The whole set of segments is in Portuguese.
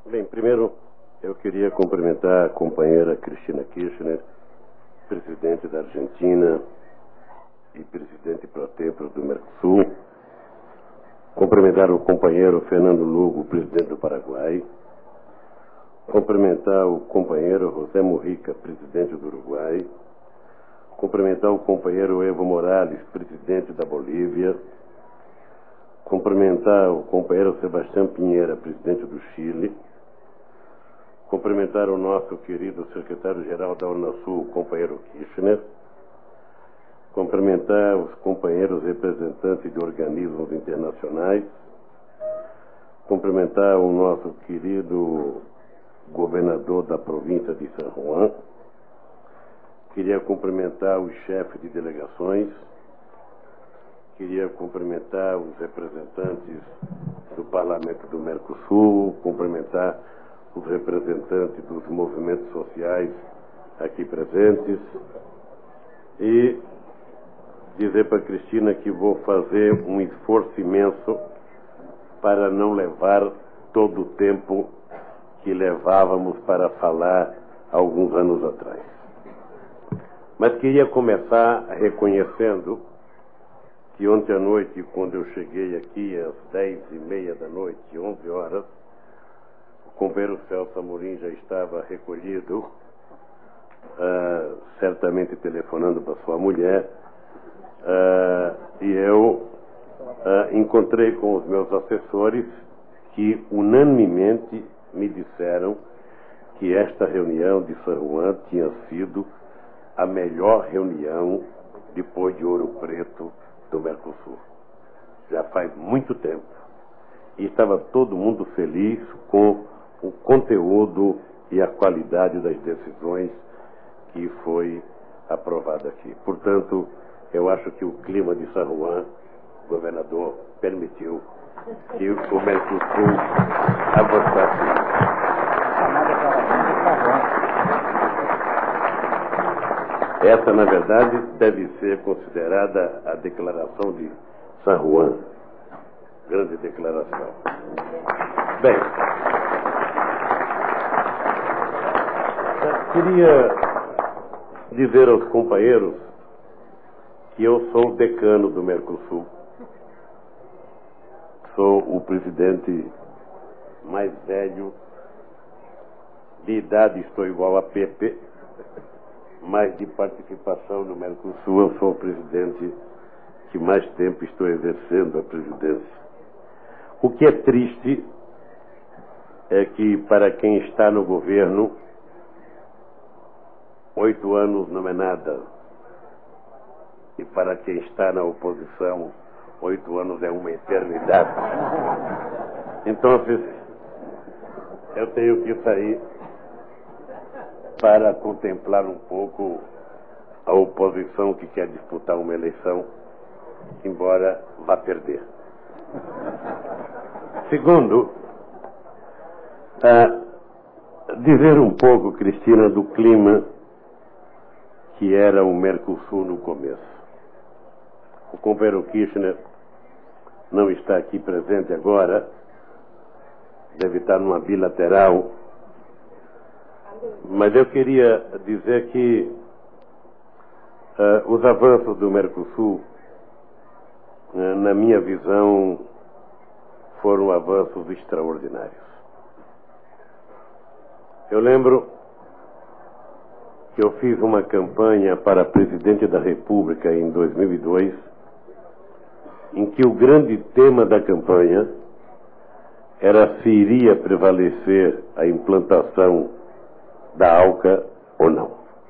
Bem, primeiro eu queria cumprimentar a companheira Cristina Kirchner, presidente da Argentina e presidente pro tempore do Mercosul. Cumprimentar o companheiro Fernando Lugo, presidente do Paraguai. Cumprimentar o companheiro José Mujica, presidente do Uruguai. Cumprimentar o companheiro Evo Morales, presidente da Bolívia. Cumprimentar o companheiro Sebastião Pinheira, presidente do Chile. Cumprimentar o nosso querido secretário-geral da Unasul, o companheiro Kirchner. Cumprimentar os companheiros representantes de organismos internacionais. Cumprimentar o nosso querido governador da província de San Juan. Queria cumprimentar os chefes de delegações. Queria cumprimentar os representantes do Parlamento do Mercosul, cumprimentar os representantes dos movimentos sociais aqui presentes e dizer para a Cristina que vou fazer um esforço imenso para não levar todo o tempo que levávamos para falar alguns anos atrás. Mas queria começar reconhecendo que ontem à noite, quando eu cheguei aqui às 10h30 da noite, 11 horas, o companheiro Celso Amorim já estava recolhido, certamente telefonando para sua mulher, e eu encontrei com os meus assessores que unanimemente me disseram que esta reunião de San Juan tinha sido a melhor reunião depois de Ouro Preto do Mercosul. Já faz muito tempo. E estava todo mundo feliz com o conteúdo e a qualidade das decisões que foi aprovada aqui. Portanto, eu acho que o clima de San Juan, o governador, permitiu que o Mercosul avançasse. Essa, na verdade, deve ser considerada a declaração de San Juan. Grande declaração. Bem, queria dizer aos companheiros que eu sou o decano do Mercosul. Sou o presidente mais velho. De idade estou igual a Pepe, mas de participação no Mercosul eu sou o presidente que mais tempo estou exercendo a presidência. O que é triste é que para quem está no governo, 8 anos não é nada. E para quem está na oposição, 8 anos é uma eternidade. Então, eu tenho que sair para contemplar um pouco a oposição que quer disputar uma eleição, embora vá perder. Segundo, dizer um pouco, Cristina, do clima que era o Mercosul no começo. O companheiro Kirchner não está aqui presente agora, deve estar numa bilateral, mas eu queria dizer que os avanços do Mercosul, na minha visão, foram avanços extraordinários. Eu lembro que eu fiz uma campanha para presidente da República em 2002, em que o grande tema da campanha era se iria prevalecer a implantação da ALCA ou não.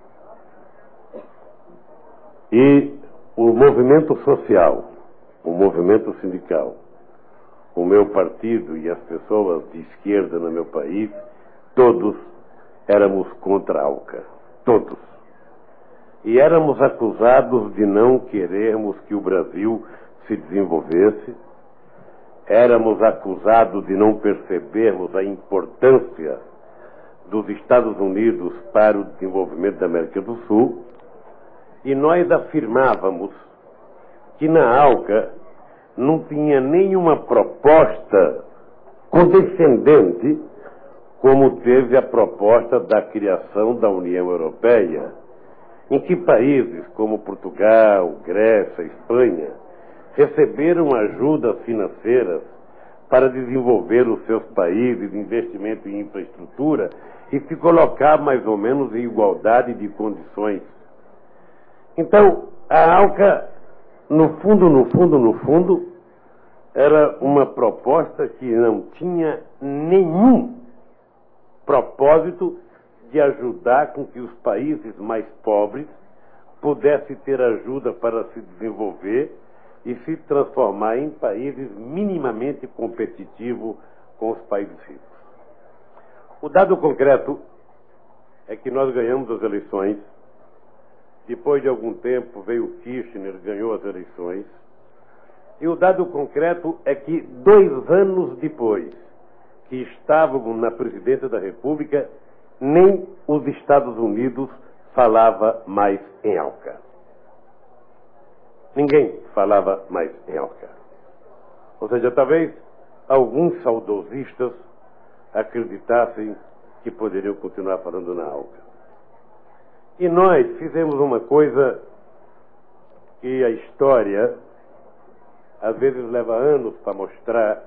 E o movimento social, o movimento sindical, o meu partido e as pessoas de esquerda no meu país, todos éramos contra a ALCA. Todos. E éramos acusados de não querermos que o Brasil se desenvolvesse, éramos acusados de não percebermos a importância dos Estados Unidos para o desenvolvimento da América do Sul, e nós afirmávamos que na ALCA não tinha nenhuma proposta condescendente como teve a proposta da criação da União Europeia, em que países como Portugal, Grécia, Espanha receberam ajudas financeiras para desenvolver os seus países, investimento em infraestrutura e se colocar mais ou menos em igualdade de condições. Então, a ALCA, no fundo, era uma proposta que não tinha nenhum propósito de ajudar com que os países mais pobres pudessem ter ajuda para se desenvolver e se transformar em países minimamente competitivos com os países ricos. O dado concreto é que nós ganhamos as eleições. Depois de algum tempo veio Kirchner, ganhou as eleições. E o dado concreto é que 2 anos depois que estávamos na presidência da República, nem os Estados Unidos falava mais em ALCA. Ninguém falava mais em ALCA. Ou seja, talvez alguns saudosistas acreditassem que poderiam continuar falando na ALCA. E nós fizemos uma coisa que a história às vezes leva anos para mostrar,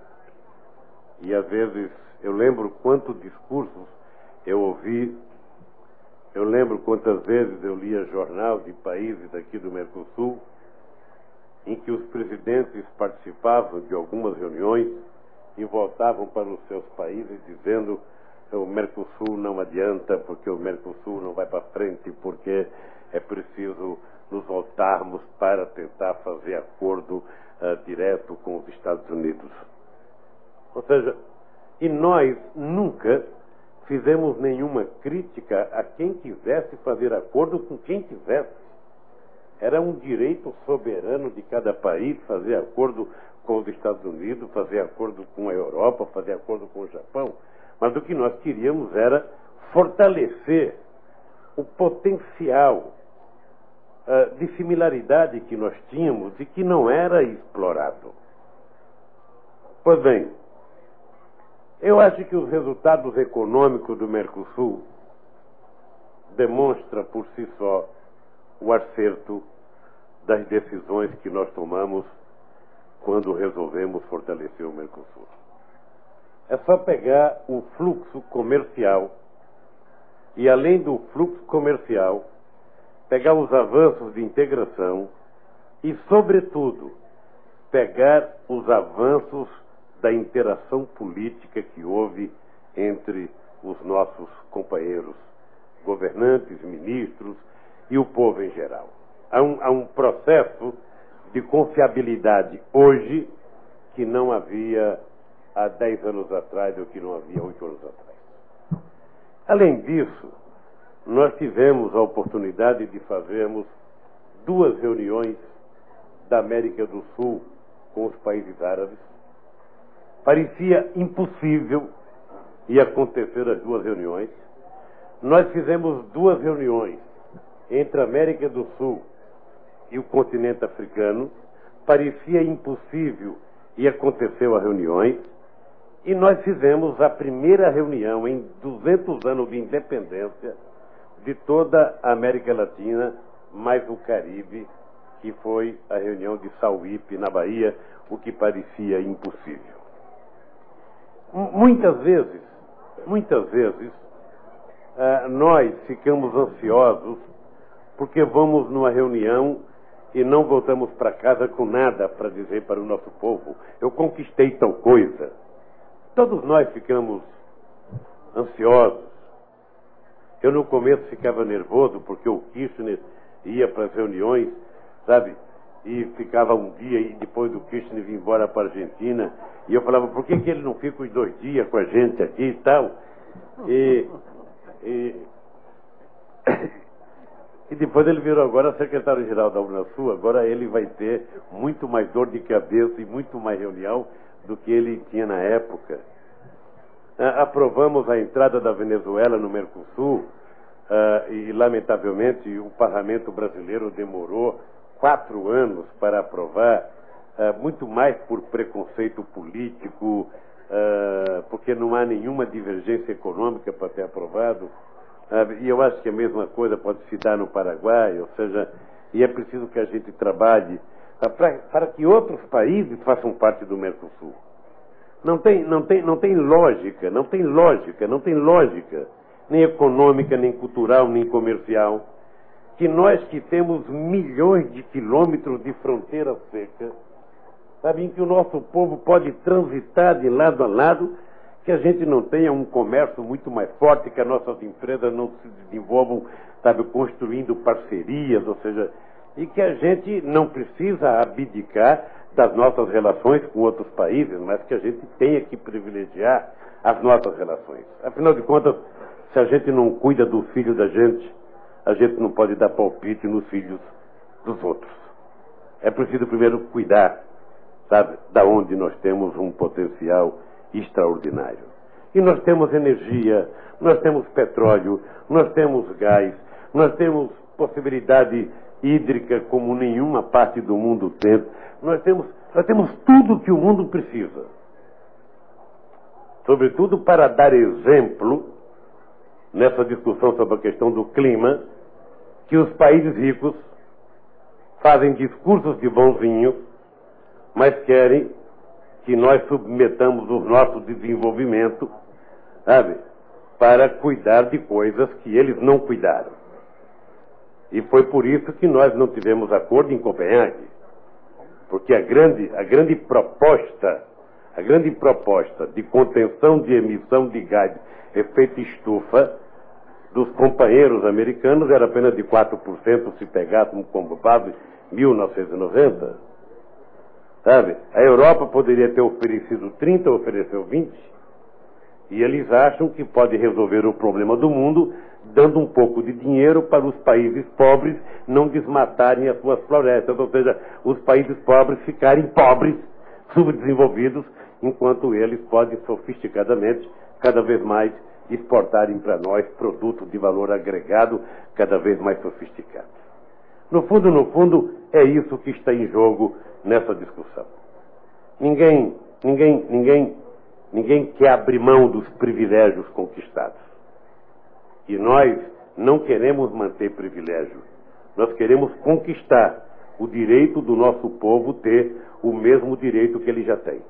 e às vezes eu lembro quantos discursos eu ouvi, eu lembro quantas vezes eu lia jornal de países aqui do Mercosul, em que os presidentes participavam de algumas reuniões e voltavam para os seus países dizendo: o Mercosul não adianta, porque o Mercosul não vai para frente, porque é preciso nos voltarmos para tentar fazer acordo direto com os Estados Unidos. Ou seja, e nós nunca fizemos nenhuma crítica a quem quisesse fazer acordo com quem quisesse. Era um direito soberano de cada país fazer acordo com os Estados Unidos, fazer acordo com a Europa, fazer acordo com o Japão. Mas o que nós queríamos era fortalecer o potencial de similaridade que nós tínhamos e que não era explorado. Pois bem, eu acho que os resultados econômicos do Mercosul demonstram por si só o acerto das decisões que nós tomamos quando resolvemos fortalecer o Mercosul. É só pegar o fluxo comercial e, além do fluxo comercial, pegar os avanços de integração e, sobretudo, pegar os avanços da interação política que houve entre os nossos companheiros governantes, ministros e o povo em geral. Há um processo de confiabilidade hoje que não havia há 10 anos atrás ou que não havia 8 anos atrás. Além disso, nós tivemos a oportunidade de fazermos 2 reuniões da América do Sul com os países árabes. Parecia impossível ia acontecer as 2 reuniões. Nós fizemos 2 reuniões entre a América do Sul e o continente africano. Parecia impossível e aconteceu as reuniões. E nós fizemos a primeira reunião em 200 anos de independência de toda a América Latina, mais o Caribe, que foi a reunião de Sauípe, na Bahia, o que parecia impossível. Muitas vezes, nós ficamos ansiosos porque vamos numa reunião e não voltamos para casa com nada para dizer para o nosso povo: eu conquistei tal coisa. Todos nós ficamos ansiosos. Eu no começo ficava nervoso porque o Kirchner ia para as reuniões, sabe? E ficava um dia e depois do Kirchner vir embora para a Argentina. E eu falava: por que ele não fica os 2 dias com a gente aqui e tal? E depois ele virou agora secretário-geral da Unasul. Agora ele vai ter muito mais dor de cabeça e muito mais reunião do que ele tinha na época. Aprovamos a entrada da Venezuela no Mercosul e, lamentavelmente, o parlamento brasileiro demorou 4 anos para aprovar, muito mais por preconceito político porque não há nenhuma divergência econômica para ter aprovado, e eu acho que a mesma coisa pode se dar no Paraguai, ou seja, e é preciso que a gente trabalhe para que outros países façam parte do Mercosul. Não tem lógica, nem econômica, nem cultural, nem comercial, que nós que temos milhões de quilômetros de fronteira seca, sabe, em que o nosso povo pode transitar de lado a lado, que a gente não tenha um comércio muito mais forte, que as nossas empresas não se desenvolvam, sabe, construindo parcerias, ou seja, e que a gente não precisa abdicar das nossas relações com outros países, mas que a gente tenha que privilegiar as nossas relações. Afinal de contas, se a gente não cuida do filho da gente, a gente não pode dar palpite nos filhos dos outros. É preciso primeiro cuidar, sabe, da onde nós temos um potencial extraordinário. E nós temos energia, nós temos petróleo, nós temos gás, nós temos possibilidade hídrica como nenhuma parte do mundo tem. Nós temos tudo que o mundo precisa. Sobretudo para dar exemplo, nessa discussão sobre a questão do clima, que os países ricos fazem discursos de bonzinhos, mas querem que nós submetamos o nosso desenvolvimento, sabe, para cuidar de coisas que eles não cuidaram. E foi por isso que nós não tivemos acordo em Copenhague. Porque a grande proposta de contenção de emissão de gás de efeito estufa dos companheiros americanos era apenas de 4% se pegássemos como base 1990. Sabe? A Europa poderia ter oferecido 30%, ofereceu 20%. E eles acham que pode resolver o problema do mundo dando um pouco de dinheiro para os países pobres não desmatarem as suas florestas, ou seja, os países pobres ficarem pobres, subdesenvolvidos, enquanto eles podem sofisticadamente, cada vez mais, exportarem para nós produtos de valor agregado cada vez mais sofisticados. No fundo, é isso que está em jogo nessa discussão. Ninguém quer abrir mão dos privilégios conquistados. E nós não queremos manter privilégio. Nós queremos conquistar o direito do nosso povo ter o mesmo direito que ele já tem.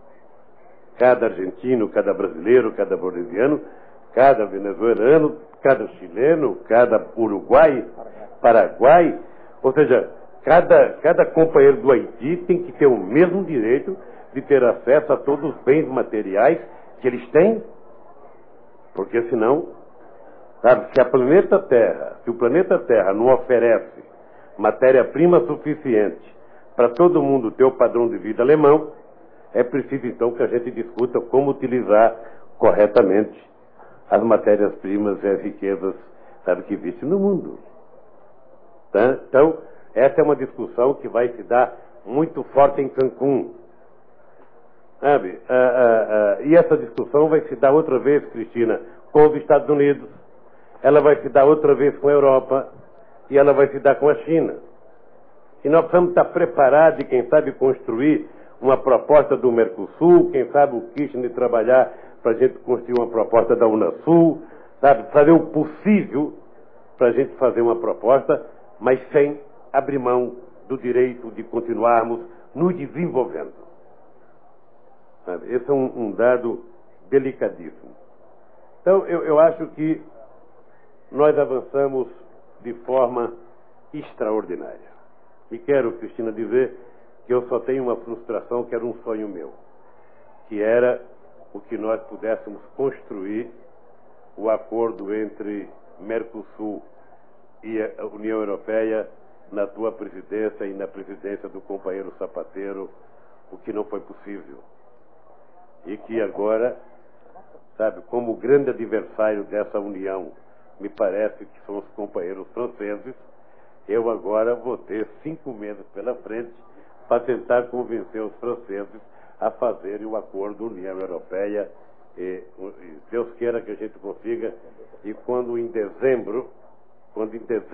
Cada argentino, cada brasileiro, cada boliviano, cada venezuelano, cada chileno, cada uruguai, paraguai, ou seja, cada companheiro do Haiti tem que ter o mesmo direito de ter acesso a todos os bens materiais que eles têm, porque senão, sabe, se o planeta Terra não oferece matéria-prima suficiente para todo mundo ter o padrão de vida alemão, é preciso então que a gente discuta como utilizar corretamente as matérias-primas e as riquezas, sabe, que existem no mundo. Tá? Então, essa é uma discussão que vai se dar muito forte em Cancún. Sabe? E essa discussão vai se dar outra vez, Cristina, com os Estados Unidos, ela vai se dar outra vez com a Europa e ela vai se dar com a China. E nós precisamos estar preparados e, quem sabe, construir uma proposta do Mercosul, quem sabe o Kirchner trabalhar para a gente construir uma proposta da Unasul, sabe, fazer o possível para a gente fazer uma proposta, mas sem abrir mão do direito de continuarmos nos desenvolvendo. Sabe? Esse é um dado delicadíssimo. Então, eu acho que nós avançamos de forma extraordinária. E quero, Cristina, dizer que eu só tenho uma frustração, que era um sonho meu, que era o que nós pudéssemos construir o acordo entre Mercosul e a União Europeia na tua presidência e na presidência do companheiro Zapatero, o que não foi possível. E que agora, sabe, como grande adversário dessa união, me parece que são os companheiros franceses, eu agora vou ter 5 meses pela frente para tentar convencer os franceses a fazerem o acordo União Europeia, e Deus queira que a gente consiga, e quando em dezembro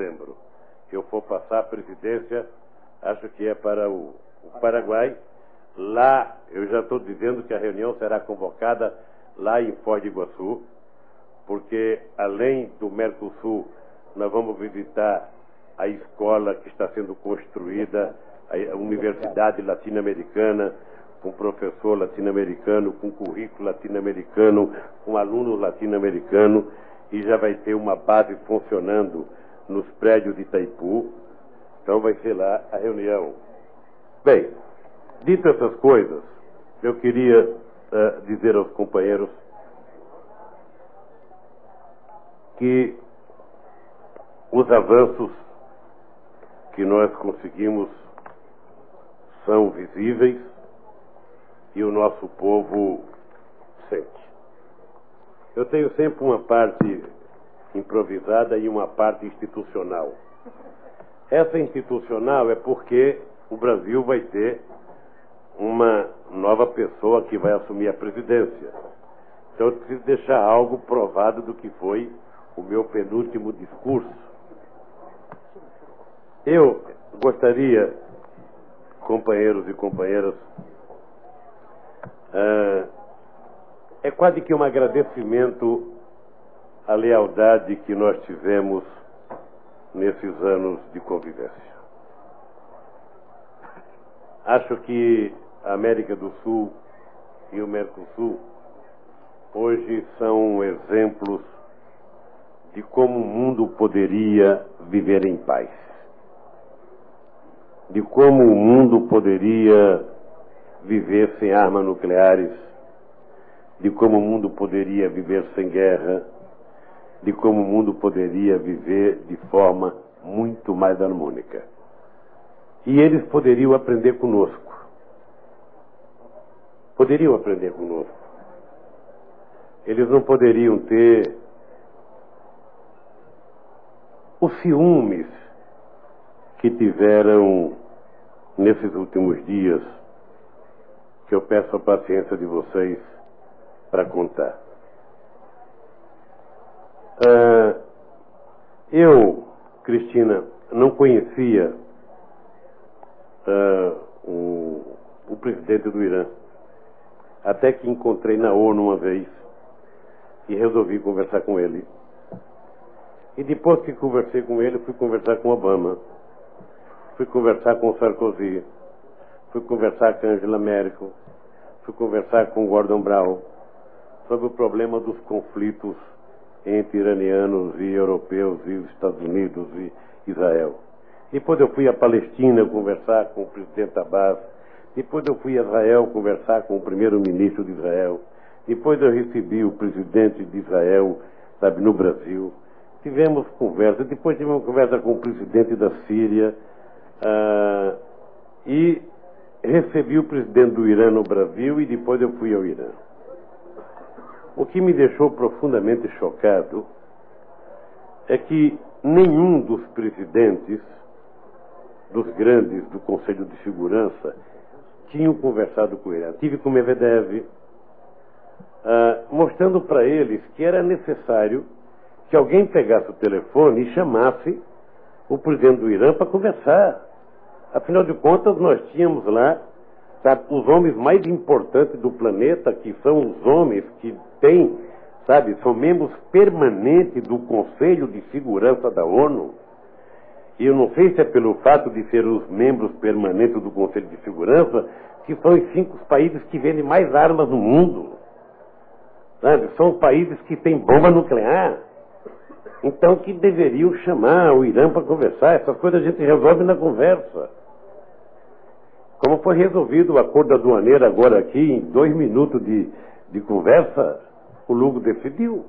eu for passar a presidência, acho que é para o Paraguai, lá, eu já estou dizendo que a reunião será convocada lá em Foz do Iguaçu, porque além do Mercosul, nós vamos visitar a escola que está sendo construída, a Universidade Latino-Americana, com professor latino-americano, com currículo latino-americano, com aluno latino-americano, e já vai ter uma base funcionando nos prédios de Itaipu. Então vai ser lá a reunião. Bem, dito essas coisas, eu queria dizer aos companheiros que os avanços que nós conseguimos são visíveis e o nosso povo sente. Eu tenho sempre uma parte improvisada e uma parte institucional. Essa institucional é porque o Brasil vai ter uma nova pessoa que vai assumir a presidência. Então eu preciso deixar algo provado do que foi o meu penúltimo discurso. Eu gostaria, companheiros e companheiras, é quase que um agradecimento à lealdade que nós tivemos nesses anos de convivência. Acho que a América do Sul e o Mercosul hoje são exemplos de como o mundo poderia viver em paz, de como o mundo poderia viver sem armas nucleares, de como o mundo poderia viver sem guerra, de como o mundo poderia viver de forma muito mais harmônica. E eles poderiam aprender conosco. Poderiam aprender conosco. Eles não poderiam ter os ciúmes que tiveram nesses últimos dias, que eu peço a paciência de vocês para contar. Eu, Cristina, não conhecia o presidente do Irã, até que encontrei na ONU uma vez e resolvi conversar com ele. E depois que conversei com ele, fui conversar com Obama, fui conversar com Sarkozy, fui conversar com Angela Merkel, fui conversar com Gordon Brown sobre o problema dos conflitos entre iranianos e europeus e os Estados Unidos e Israel. Depois eu fui à Palestina conversar com o presidente Abbas. Depois eu fui a Israel conversar com o primeiro-ministro de Israel. Depois eu recebi o presidente de Israel, sabe, no Brasil. Tivemos conversa. Depois tivemos conversa com o presidente da Síria. E recebi o presidente do Irã no Brasil e depois eu fui ao Irã. O que me deixou profundamente chocado é que nenhum dos presidentes dos grandes do Conselho de Segurança tinham conversado com ele. Tive com Medvedev, mostrando para eles que era necessário que alguém pegasse o telefone e chamasse o presidente do Irã para conversar. Afinal de contas, nós tínhamos lá, sabe, os homens mais importantes do planeta, que são os homens que têm, sabe, são membros permanentes do Conselho de Segurança da ONU. E eu não sei se é pelo fato de ser os membros permanentes do Conselho de Segurança, que são os 5 países que vendem mais armas no mundo. Sabe? São os países que têm bomba nuclear. Então, que deveriam chamar o Irã para conversar. Essas coisas a gente resolve na conversa. Como foi resolvido o acordo aduaneiro agora aqui, em 2 minutos de conversa, o Lugo decidiu.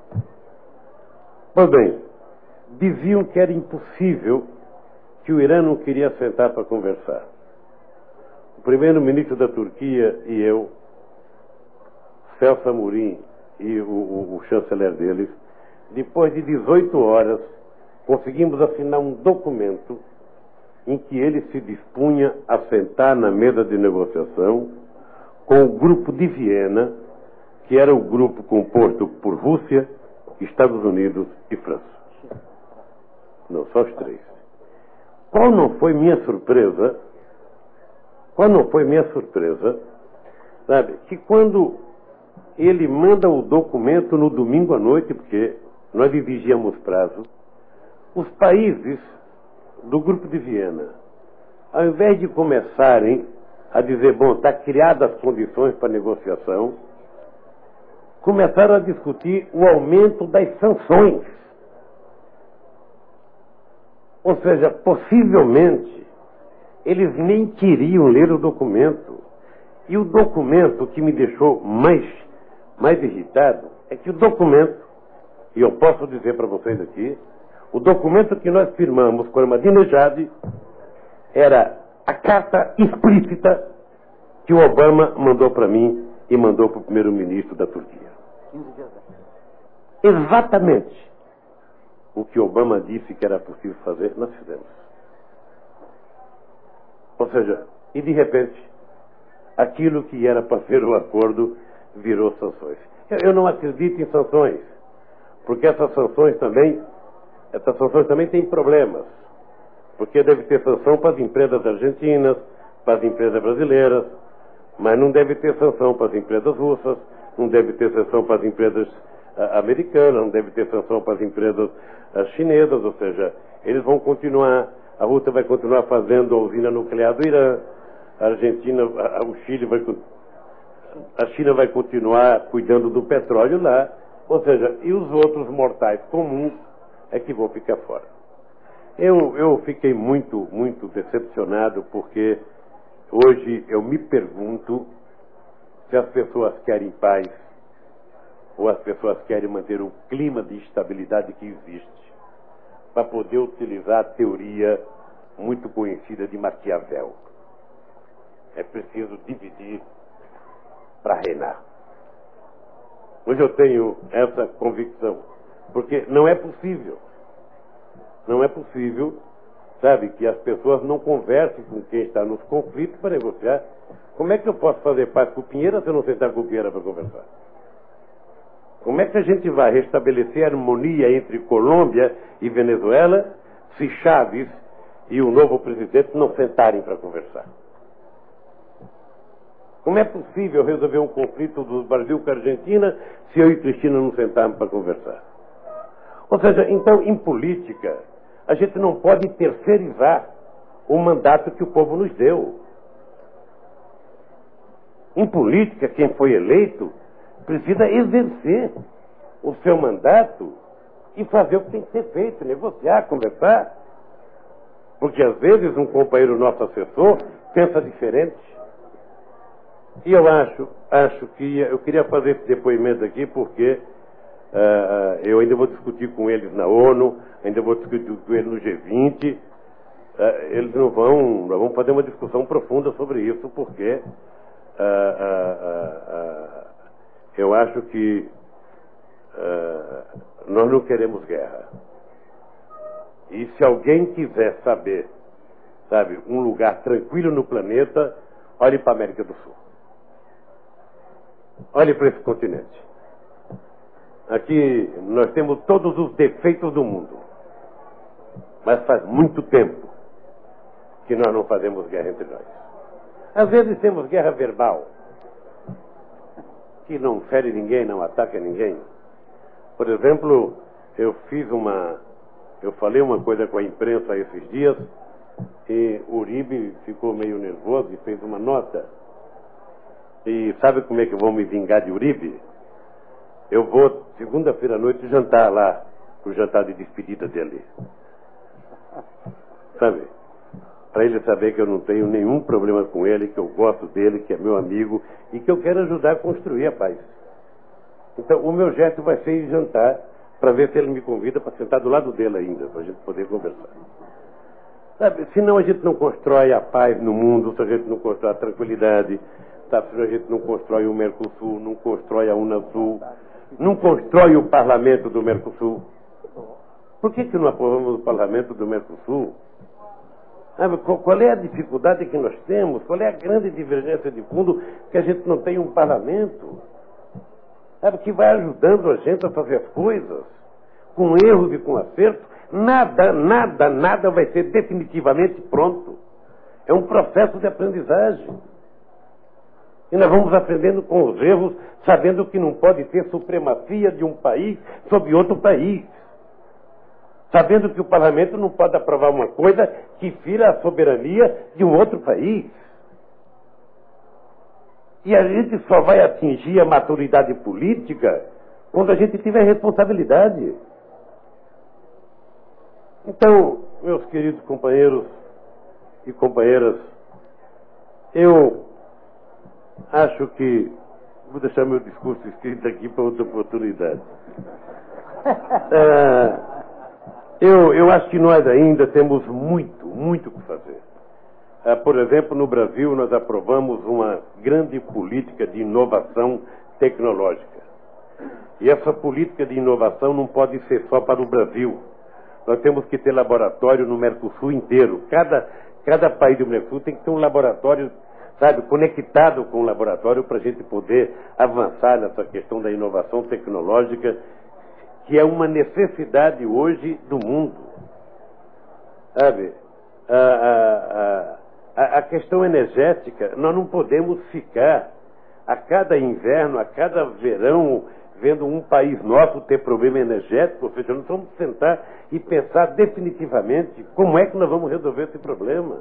Pois bem, diziam que era impossível, que o Irã não queria sentar para conversar. O primeiro-ministro da Turquia e eu, Celso Amorim e o chanceler deles, depois de 18 horas, conseguimos assinar um documento em que ele se dispunha a sentar na mesa de negociação com o grupo de Viena, que era o grupo composto por Rússia, Estados Unidos e França. Não, só os 3. Qual não foi minha surpresa Qual não foi minha surpresa, sabe, que quando ele manda o documento no domingo à noite, porque nós exigíamos prazo, os países do Grupo de Viena, ao invés de começarem a dizer, bom, está criadas as condições para negociação, começaram a discutir o aumento das sanções. Ou seja, possivelmente, eles nem queriam ler o documento. E o documento que me deixou mais irritado é que o documento, e eu posso dizer para vocês aqui, o documento que nós firmamos com Ahmadinejad era a carta explícita que o Obama mandou para mim e mandou para o primeiro-ministro da Turquia. Exatamente o que Obama disse que era possível fazer, nós fizemos. Ou seja, e de repente, aquilo que era para ser o acordo virou sanções. Eu não acredito em sanções, porque essas sanções também têm problemas. Porque deve ter sanção para as empresas argentinas, para as empresas brasileiras, mas não deve ter sanção para as empresas russas, não deve ter sanção para as empresas americanas, não deve ter sanção para as empresas chinesas, ou seja, eles vão continuar, a Rússia vai continuar fazendo a usina nuclear do Irã, a Argentina, o Chile a China vai continuar cuidando do petróleo lá, ou seja, e os outros mortais comuns é que vão ficar fora. Eu fiquei muito decepcionado, porque hoje eu me pergunto se as pessoas querem paz ou as pessoas querem manter o clima de estabilidade que existe para poder utilizar a teoria muito conhecida de Maquiavel. É preciso dividir para reinar. Hoje eu tenho essa convicção, porque não é possível, sabe, que as pessoas não conversem com quem está nos conflitos para negociar. Como é que eu posso fazer paz com o Pinheira se eu não sentar com o Pinheira para conversar? Como é que a gente vai restabelecer a harmonia entre Colômbia e Venezuela se Chávez e o novo presidente não sentarem para conversar? Como é possível resolver um conflito do Brasil com a Argentina se eu e Cristina não sentarmos para conversar? Ou seja, então, em política, a gente não pode terceirizar o mandato que o povo nos deu. Em política, quem foi eleito precisa exercer o seu mandato e fazer o que tem que ser feito, negociar, conversar. Porque às vezes um companheiro nosso assessor pensa diferente. E eu acho que eu queria fazer esse depoimento aqui porque eu ainda vou discutir com eles na ONU, ainda vou discutir com eles no G20. Eles nós vamos fazer uma discussão profunda sobre isso, porque eu acho que nós não queremos guerra. E se alguém quiser saber, sabe, um lugar tranquilo no planeta, olhe para a América do Sul. Olhe para esse continente. Aqui nós temos todos os defeitos do mundo, mas faz muito tempo que nós não fazemos guerra entre nós. Às vezes temos guerra verbal, que não fere ninguém, não ataca ninguém. Por exemplo, eu falei uma coisa com a imprensa esses dias e o Uribe ficou meio nervoso e fez uma nota. E sabe como é que eu vou me vingar de Uribe? Eu vou, segunda-feira à noite, jantar lá, o jantar de despedida dele. Sabe? Para ele saber que eu não tenho nenhum problema com ele, que eu gosto dele, que é meu amigo e que eu quero ajudar a construir a paz. Então, o meu gesto vai ser ir jantar para ver se ele me convida para sentar do lado dele ainda, para a gente poder conversar. Sabe? Senão a gente não constrói a paz no mundo, se a gente não constrói a tranquilidade, sabe? Se a gente não constrói o Mercosul, não constrói a Unasul, não constrói o parlamento do Mercosul. Por que não aprovamos o parlamento do Mercosul? Qual é a dificuldade que nós temos? Qual é a grande divergência de fundo que a gente não tem um parlamento? Sabe, que vai ajudando a gente a fazer as coisas, com erros e com acertos. Nada vai ser definitivamente pronto. É um processo de aprendizagem. E nós vamos aprendendo com os erros, sabendo que não pode ter supremacia de um país sobre outro país. Sabendo que o parlamento não pode aprovar uma coisa que fira a soberania de um outro país. E a gente só vai atingir a maturidade política quando a gente tiver responsabilidade. Então, meus queridos companheiros e companheiras, eu acho que vou deixar meu discurso escrito aqui para outra oportunidade. Eu acho que nós ainda temos muito o que fazer. Por exemplo, no Brasil, nós aprovamos uma grande política de inovação tecnológica. E essa política de inovação não pode ser só para o Brasil. Nós temos que ter laboratório no Mercosul inteiro. Cada país do Mercosul tem que ter um laboratório, sabe, conectado com o laboratório para a gente poder avançar nessa questão da inovação tecnológica, que é uma necessidade hoje do mundo. Sabe? A questão energética, nós não podemos ficar a cada inverno, a cada verão, vendo um país nosso ter problema energético, ou seja, nós vamos sentar e pensar definitivamente como é que nós vamos resolver esse problema.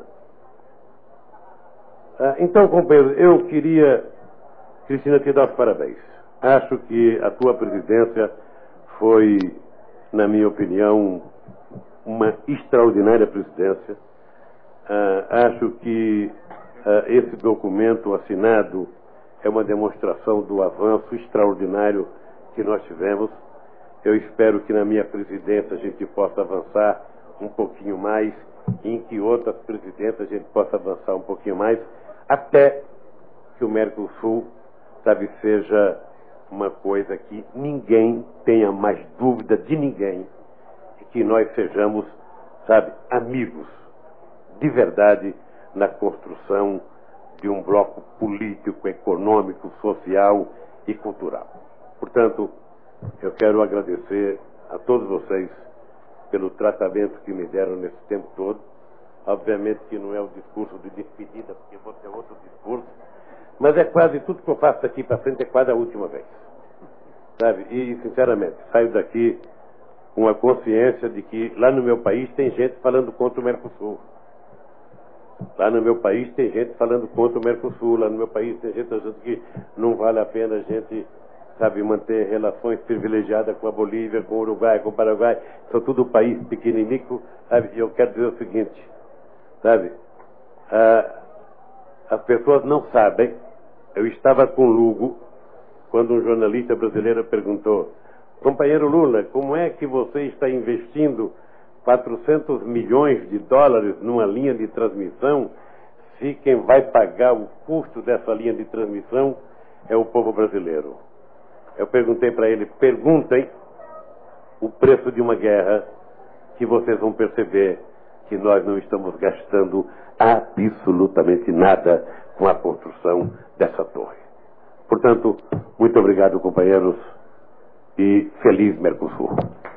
Então, companheiros, eu queria, Cristina, te dar os parabéns. Acho que a tua presidência foi, na minha opinião, uma extraordinária presidência. Acho que esse documento assinado é uma demonstração do avanço extraordinário que nós tivemos. Eu espero que na minha presidência a gente possa avançar um pouquinho mais, e em que outras presidências a gente possa avançar um pouquinho mais, até que o Mercosul, sabe, seja uma coisa que ninguém tenha mais dúvida de ninguém, e que nós sejamos, sabe, amigos de verdade na construção de um bloco político, econômico, social e cultural. Portanto, eu quero agradecer a todos vocês pelo tratamento que me deram nesse tempo todo. Obviamente que não é o discurso de despedida, porque vou ter outro discurso, mas é quase tudo que eu faço daqui para frente, é quase a última vez. Sabe? E, sinceramente, saio daqui com a consciência de que lá no meu país tem gente falando contra o Mercosul. Lá no meu país tem gente falando contra o Mercosul. Lá no meu país tem gente achando que não vale a pena a gente, sabe, manter relações privilegiadas com a Bolívia, com o Uruguai, com o Paraguai. São tudo país pequenininho, sabe? E eu quero dizer o seguinte, sabe? As pessoas não sabem. Eu estava com Lugo quando um jornalista brasileiro perguntou: companheiro Lula, como é que você está investindo 400 milhões de dólares numa linha de transmissão, se quem vai pagar o custo dessa linha de transmissão é o povo brasileiro? Eu perguntei para ele: perguntem o preço de uma guerra, que vocês vão perceber que nós não estamos gastando absolutamente nada com a construção dessa torre. Portanto, muito obrigado, companheiros, e feliz Mercosul.